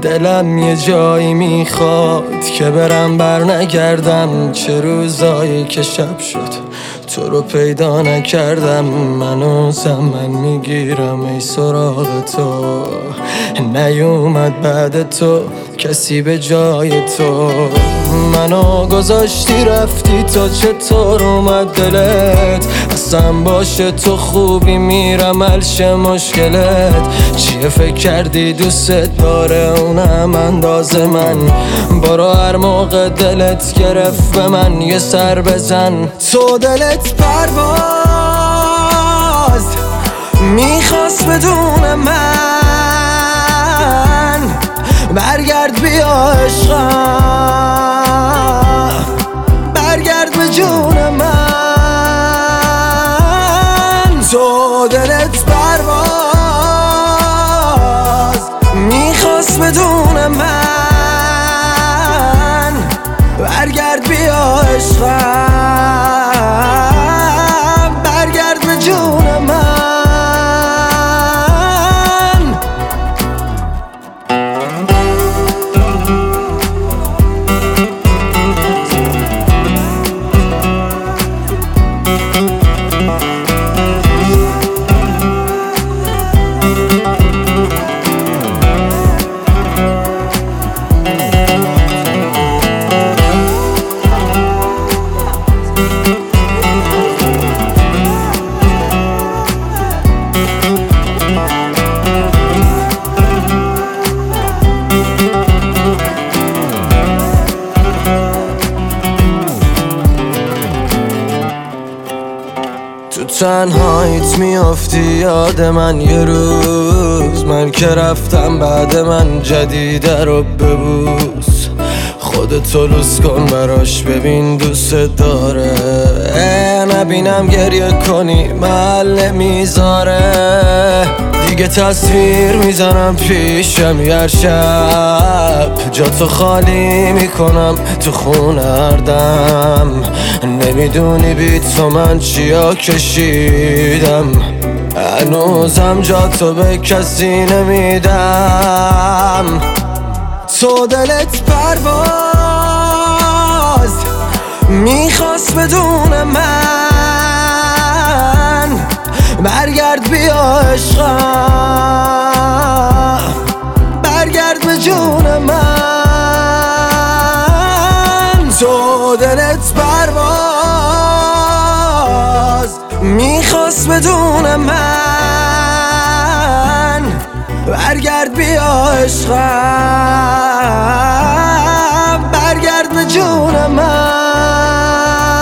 دلم یه جایی میخواد که برم بر نگردم. چه روزایی که شب شد تو رو پیدا نکردم. منو زمن میگیرم ای سراغ تو. نیومد بعد تو کسی به جای تو. منو گذاشتی رفتی تا چطور اومد دلت. اصلا باشه تو خوبی میرم حلش مشکلت. چیه فکر کردی دوست داره اونم انداز من. برو هر موقع دلت گرفت به من یه سر بزن. تو دلت پرواز میخواست بدون من. برگرد بیا عشقم، برگرد به جون من. تو دلت پرواز میخواست بدون من. برگرد بیا عشقم، برگرد به جون من. تو تنهاییت میافتی یاد من یه روز. من که رفتم بعد من جدیده رو ببوس. خودتو لوس کن براش ببین دوست داره. نبینم گریه کنی محل نمیذاره. دیگه تصویر میزنم پیشم هر شب. جاتو خالی میکنم تو خونه هر دم. نمیدونی بی تو من چیا کشیدم. هنوزم جاتو به کسی نمیدم. تو دلت پرواز میخواست بدون من. برگرد بیا عشقم، برگرد به جون من. تو دلت پرواز میخواست بدون من. برگرد بیا عشقم، برگرد به جون من.